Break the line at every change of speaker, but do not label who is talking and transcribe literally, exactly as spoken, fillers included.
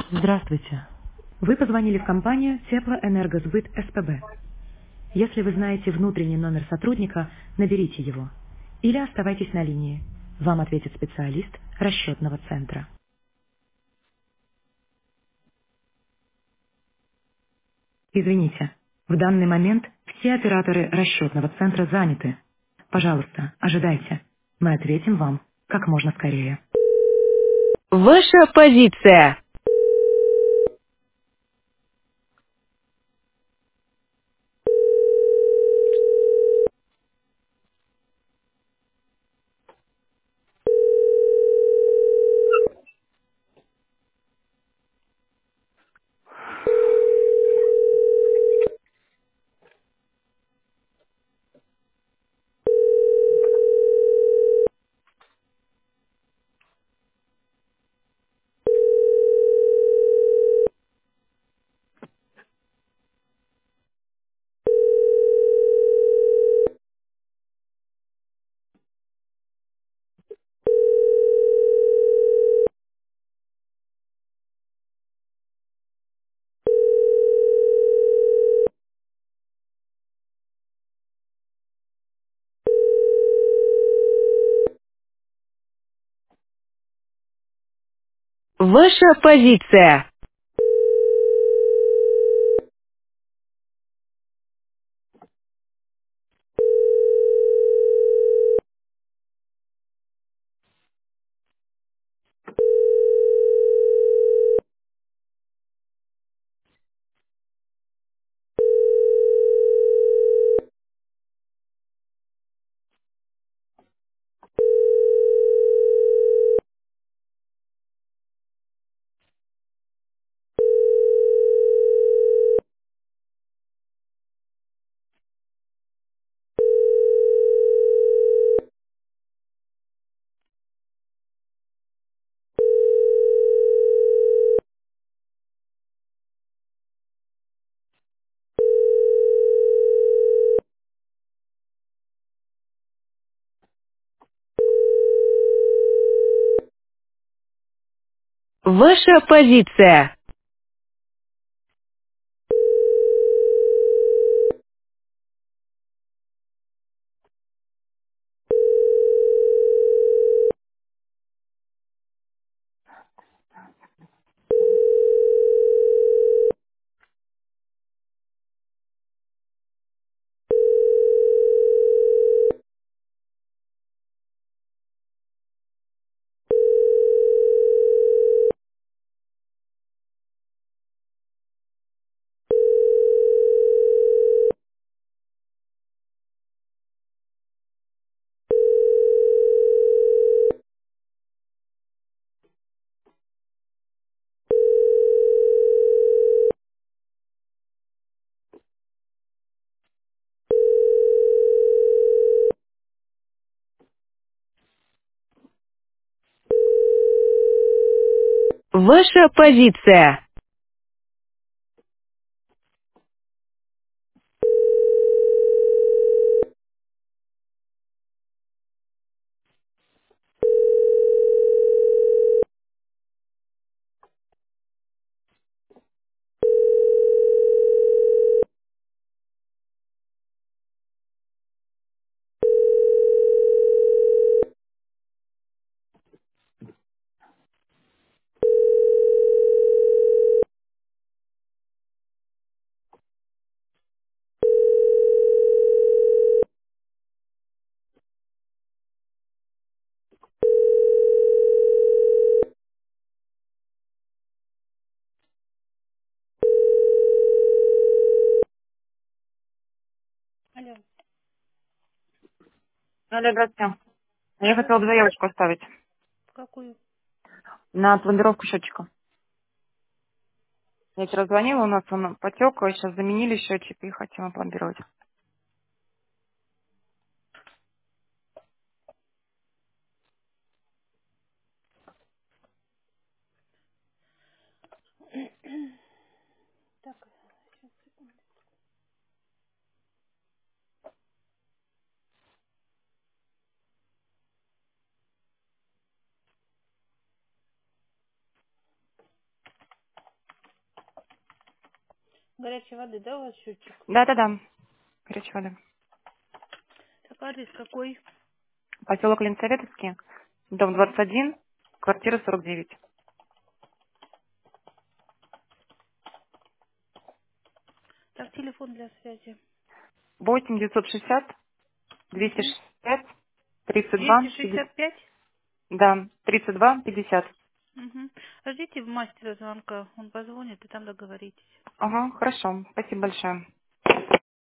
Здравствуйте. Вы позвонили в компанию Теплоэнергосбыт СПБ. Если вы знаете внутренний номер сотрудника, наберите его. Или оставайтесь на линии. Вам ответит специалист расчетного центра. Извините, в данный момент все операторы расчетного центра заняты. Пожалуйста, ожидайте. Мы ответим вам как можно скорее. Ваша позиция. Ваша позиция. Ваша позиция. Ваша позиция.
Алло, здравствуйте. Я хотела бы заявочку оставить на пломбировку счетчика. Я тебе раззвонила, у нас он потек, сейчас заменили счетчик и хотим опломбировать.
Горячей воды, да, у вас счетчик?
Да-да-да. Горячая вода.
Так, адрес какой?
Поселок Ленсоветовский, дом двадцать один, квартира сорок девять.
Так, телефон для связи.
восемь девятьсот шестьдесят двести
Угу.
шестьдесят пять тридцать два
двести
пятьдесят.
шестьдесят пять?
Да, тридцать два пятьдесят.
Угу. Ждите в мастера звонка, он позвонит, и там договоритесь.
Ага, хорошо. Спасибо большое.